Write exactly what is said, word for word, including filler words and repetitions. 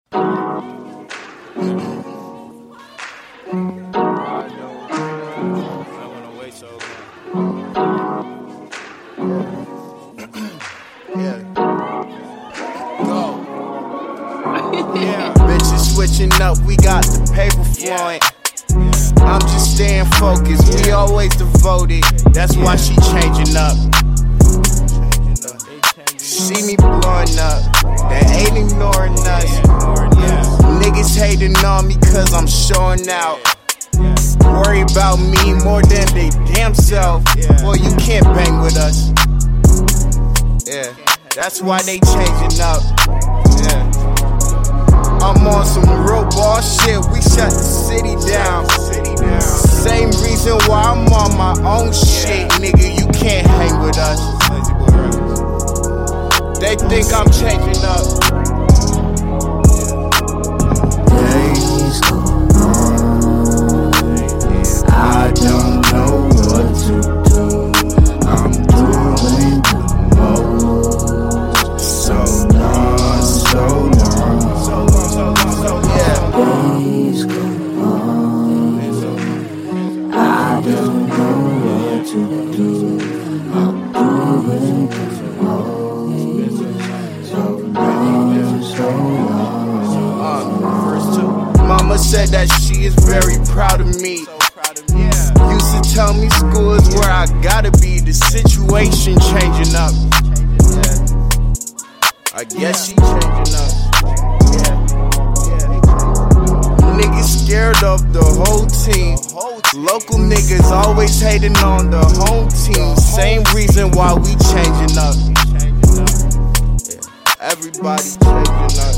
Yeah. Bitches switching up, we got the paper flowing. I'm just staying focused, we always devoted. That's why she changing up. See me blowing up, they ain't ignoring us. Niggas hating on me cause I'm showing out. Worry about me more than they damn self. Boy, you can't bang with us. Yeah, that's why they changing up. Yeah. I'm on some real ball shit, we shut the city down. Same reason why I'm on my own shit, nigga, you can't hang with us. They think I'm changing up. Days go on, I don't know what to do. I'm doing the most. So long, so long. Days go on, I don't know what to do. I'm doing the most. So long, so long. Uh, verse two. Mama said that she is very proud of me. Used to tell me school is where I gotta be. The situation changing up. I guess she changing up. Niggas scared of the whole team. Local niggas always hating on the home team. Same reason why we changing up. Everybody changing up.